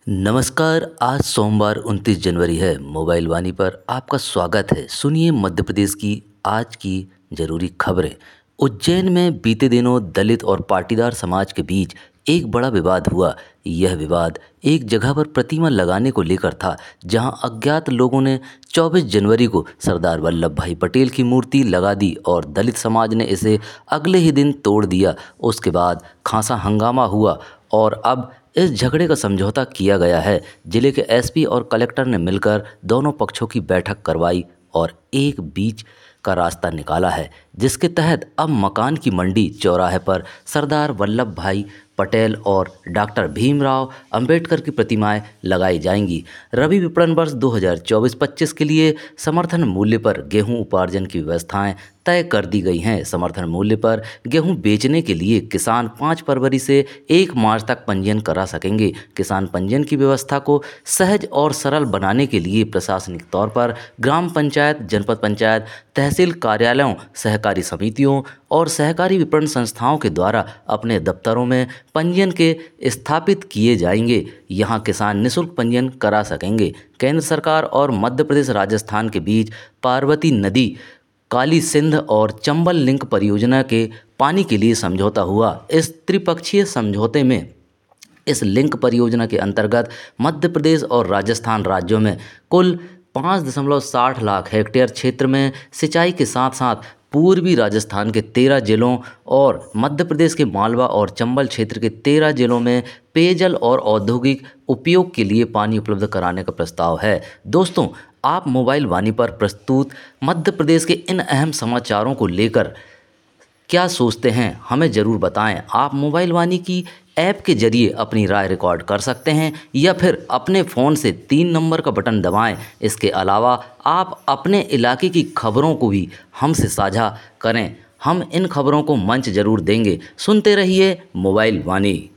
नमस्कार। आज सोमवार 29 जनवरी है। मोबाइल वाणी पर आपका स्वागत है। सुनिए मध्य प्रदेश की आज की जरूरी खबरें। उज्जैन में बीते दिनों दलित और पाटीदार समाज के बीच एक बड़ा विवाद हुआ। यह विवाद एक जगह पर प्रतिमा लगाने को लेकर था, जहां अज्ञात लोगों ने 24 जनवरी को सरदार वल्लभ भाई पटेल की मूर्ति लगा दी और दलित समाज ने इसे अगले ही दिन तोड़ दिया। उसके बाद खासा हंगामा हुआ और अब इस झगड़े का समझौता किया गया है। जिले के एसपी और कलेक्टर ने मिलकर दोनों पक्षों की बैठक करवाई और एक बीच का रास्ता निकाला है, जिसके तहत अब मकान की मंडी चौराहे पर सरदार वल्लभ भाई पटेल और डॉक्टर भीमराव अंबेडकर की प्रतिमाएं लगाई जाएंगी। रबी विपणन वर्ष 2024-25 के लिए समर्थन मूल्य पर गेहूं उपार्जन की व्यवस्थाएं तय कर दी गई हैं। समर्थन मूल्य पर गेहूं बेचने के लिए किसान 5 फरवरी से 1 मार्च तक पंजीयन करा सकेंगे। किसान पंजीयन की व्यवस्था को सहज और सरल बनाने के लिए प्रशासनिक तौर पर ग्राम पंचायत, जनपद पंचायत, तहसील कार्यालयों, सहकारी समितियों और सहकारी विपणन संस्थाओं के द्वारा अपने दफ्तरों में पंजीयन के स्थापित किए जाएंगे। यहां किसान निःशुल्क पंजीयन करा सकेंगे। केंद्र सरकार और मध्य प्रदेश राजस्थान के बीच पार्वती नदी, काली सिंध और चंबल लिंक परियोजना के पानी के लिए समझौता हुआ। इस त्रिपक्षीय समझौते में इस लिंक परियोजना के अंतर्गत मध्य प्रदेश और राजस्थान राज्यों में कुल 5.60 लाख हेक्टेयर क्षेत्र में सिंचाई के साथ साथ पूर्वी राजस्थान के 13 जिलों और मध्य प्रदेश के मालवा और चंबल क्षेत्र के 13 जिलों में पेयजल और औद्योगिक उपयोग के लिए पानी उपलब्ध कराने का प्रस्ताव है। दोस्तों, आप मोबाइल वाणी पर प्रस्तुत मध्य प्रदेश के इन अहम समाचारों को लेकर क्या सोचते हैं, हमें ज़रूर बताएं। आप मोबाइल वाणी की ऐप के जरिए अपनी राय रिकॉर्ड कर सकते हैं या फिर अपने फ़ोन से 3 नंबर का बटन दबाएं। इसके अलावा आप अपने इलाके की खबरों को भी हमसे साझा करें। हम इन खबरों को मंच ज़रूर देंगे। सुनते रहिए मोबाइल वाणी।